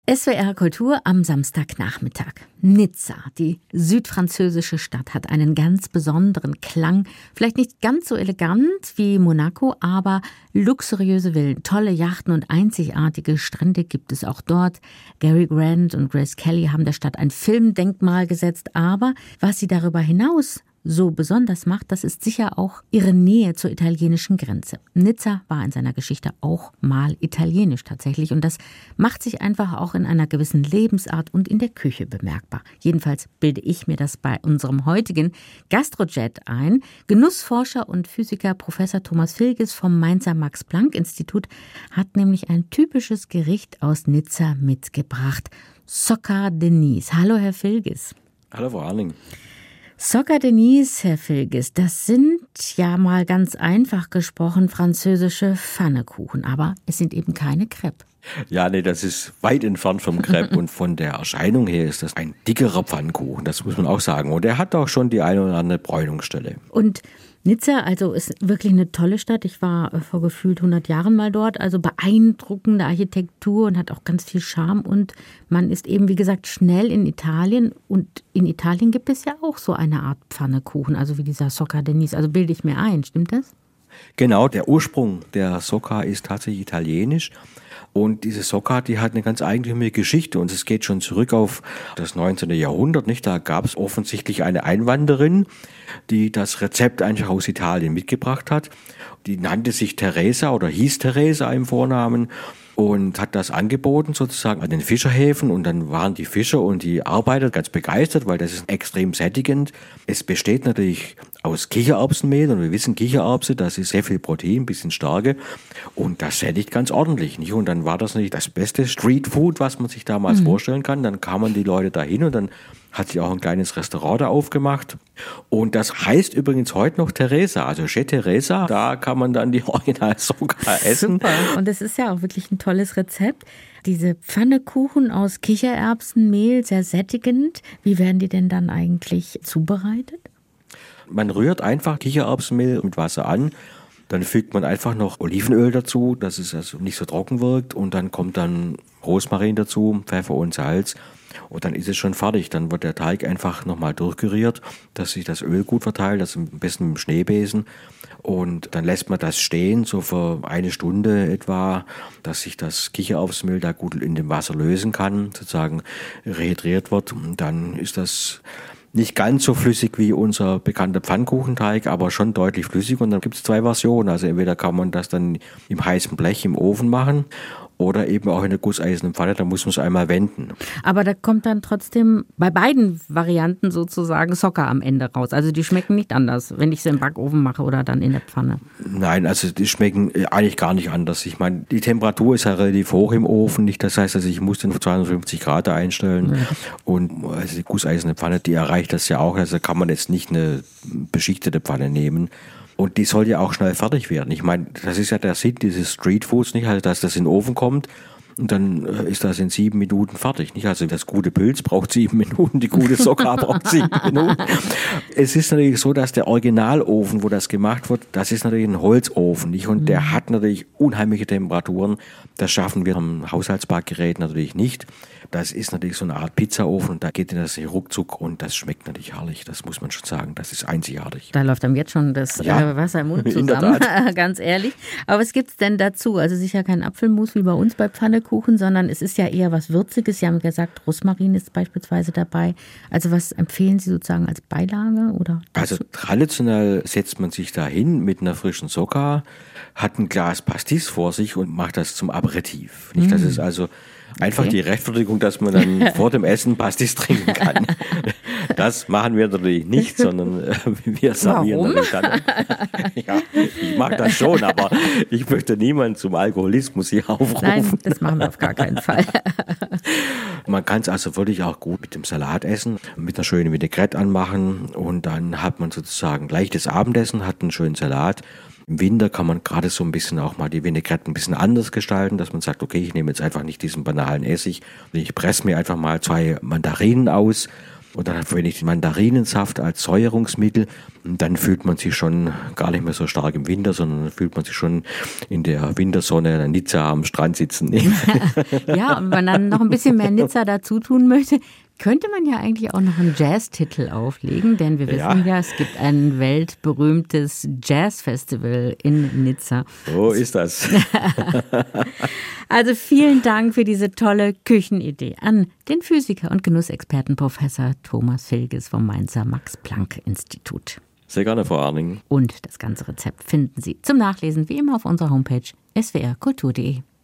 SWR Kultur am Samstagnachmittag. Nizza, die südfranzösische Stadt, hat einen ganz besonderen Klang. Vielleicht nicht ganz so elegant wie Monaco, aber luxuriöse Villen, tolle Yachten und einzigartige Strände gibt es auch dort. Cary Grant und Grace Kelly haben der Stadt ein Filmdenkmal gesetzt. Aber was sie darüber hinaus so besonders macht, das ist sicher auch ihre Nähe zur italienischen Grenze. Nizza war in seiner Geschichte auch mal italienisch tatsächlich und das macht sich einfach auch in einer gewissen Lebensart und in der Küche bemerkbar. Jedenfalls bilde ich mir das bei unserem heutigen Gastrojet ein. Genussforscher und Physiker Professor Thomas Vilges vom Mainzer Max-Planck-Institut hat nämlich ein typisches Gericht aus Nizza mitgebracht. Socca Denise. Hallo, Herr Vilges. Hallo, Frau Arling. Socca Denise, Herr Vilges, das sind ja mal ganz einfach gesprochen französische Pfannekuchen, aber es sind eben keine Crêpes. Ja, nee, das ist weit entfernt vom Crepe und von der Erscheinung her ist das ein dickerer Pfannkuchen, das muss man auch sagen. Und er hat auch schon die eine oder andere Bräunungsstelle. Und Nizza, also ist wirklich eine tolle Stadt. Ich war vor gefühlt 100 Jahren mal dort. Also beeindruckende Architektur und hat auch ganz viel Charme. Und man ist eben, wie gesagt, schnell in Italien. Und in Italien gibt es ja auch so eine Art Pfannekuchen, also wie dieser Socca Denise. Also bilde ich mir ein, stimmt das? Genau, der Ursprung der Socca ist tatsächlich italienisch. Und diese Socca, die hat eine ganz eigentümliche Geschichte und es geht schon zurück auf das 19. Jahrhundert, nicht? Da gab es offensichtlich eine Einwanderin, die das Rezept einfach aus Italien mitgebracht hat. Die nannte sich Teresa oder hieß Teresa im Vornamen und hat das angeboten sozusagen an den Fischerhäfen und dann waren die Fischer und die Arbeiter ganz begeistert, weil das ist extrem sättigend. Es besteht natürlich aus Kichererbsenmehl und wir wissen, Kichererbse, das ist sehr viel Protein, ein bisschen Stärke und das sättigt ganz ordentlich, nicht? Und dann war das natürlich das beste Streetfood, was man sich damals vorstellen kann. Dann kamen die Leute dahin und dann hat sich auch ein kleines Restaurant da aufgemacht. Und das heißt übrigens heute noch Teresa, also Chez Teresa. Da kann man dann die Original-Socca essen. Super. Und es ist ja auch wirklich ein tolles Rezept. Diese Pfannekuchen aus Kichererbsenmehl, sehr sättigend. Wie werden die denn dann eigentlich zubereitet? Man rührt einfach Kichererbsenmehl mit Wasser an. Dann fügt man einfach noch Olivenöl dazu, dass es also nicht so trocken wirkt. Und dann kommt dann Rosmarin dazu, Pfeffer und Salz. Und dann ist es schon fertig. Dann wird der Teig einfach nochmal durchgerührt, dass sich das Öl gut verteilt, das am besten mit dem Schneebesen. Und dann lässt man das stehen, so für eine Stunde etwa, dass sich das Kichererbsenmehl da gut in dem Wasser lösen kann, sozusagen rehydriert wird. Und dann ist das nicht ganz so flüssig wie unser bekannter Pfannkuchenteig, aber schon deutlich flüssig. Und dann gibt es zwei Versionen. Also entweder kann man das dann im heißen Blech im Ofen machen oder eben auch in der gusseisernen Pfanne, da muss man es einmal wenden. Aber da kommt dann trotzdem bei beiden Varianten sozusagen Socca am Ende raus. Also die schmecken nicht anders, wenn ich sie im Backofen mache oder dann in der Pfanne. Nein, also die schmecken eigentlich gar nicht anders. Ich meine, die Temperatur ist ja relativ hoch im Ofen, nicht? Das heißt, also ich muss den auf 250 Grad einstellen. Ja. Und also die gusseiserne Pfanne, die erreicht das ja auch. Also kann man jetzt nicht eine beschichtete Pfanne nehmen. Und die soll ja auch schnell fertig werden. Ich meine, das ist ja der Sinn dieses Streetfoods, nicht? Also, dass das in den Ofen kommt und dann ist das in 7 Minuten fertig, nicht? Also, das gute Pilz braucht 7 Minuten, die gute Socca braucht 7 Minuten. Es ist natürlich so, dass der Originalofen, wo das gemacht wird, das ist natürlich ein Holzofen, nicht? Und der hat natürlich unheimliche Temperaturen. Das schaffen wir am Haushaltsbackgerät natürlich nicht. Das ist natürlich so eine Art Pizzaofen und da geht das ruckzuck und das schmeckt natürlich herrlich, das muss man schon sagen, das ist einzigartig. Da läuft einem jetzt schon das Wasser im Mund zusammen, ganz ehrlich. Aber was gibt's denn dazu? Also sicher kein Apfelmus wie bei uns bei Pfannekuchen, sondern es ist ja eher was Würziges. Sie haben gesagt, Rosmarin ist beispielsweise dabei. Also was empfehlen Sie sozusagen als Beilage? Oder dazu? Also traditionell setzt man sich da hin mit einer frischen Socca, hat ein Glas Pastis vor sich und macht das zum Aperitif. Nicht? Das ist also einfach die Rechtfertigung, dass man dann vor dem Essen Pastis trinken kann. Das machen wir natürlich nicht, sondern wir servieren natürlich dann. Ja, ich mag das schon, aber ich möchte niemanden zum Alkoholismus hier aufrufen. Nein, das machen wir auf gar keinen Fall. Man kann es also wirklich auch gut mit dem Salat essen, mit einer schönen Vinaigrette anmachen und dann hat man sozusagen leichtes Abendessen, hat einen schönen Salat. Im Winter kann man gerade so ein bisschen auch mal die Vinaigrette ein bisschen anders gestalten, dass man sagt, okay, ich nehme jetzt einfach nicht diesen banalen Essig, ich presse mir einfach mal 2 Mandarinen aus Und dann verwende ich den Mandarinensaft als Säuerungsmittel. Und dann fühlt man sich schon gar nicht mehr so stark im Winter, sondern dann fühlt man sich schon in der Wintersonne in Nizza am Strand sitzen. Ja, und wenn man dann noch ein bisschen mehr Nizza dazu tun möchte, könnte man ja eigentlich auch noch einen Jazztitel auflegen, denn wir wissen ja, es gibt ein weltberühmtes Jazzfestival in Nizza. So ist das. Also vielen Dank für diese tolle Küchenidee an den Physiker und Genussexperten Professor Thomas Vilges vom Mainzer Max-Planck-Institut. Sehr gerne, Frau Arning. Und das ganze Rezept finden Sie zum Nachlesen wie immer auf unserer Homepage swrkultur.de.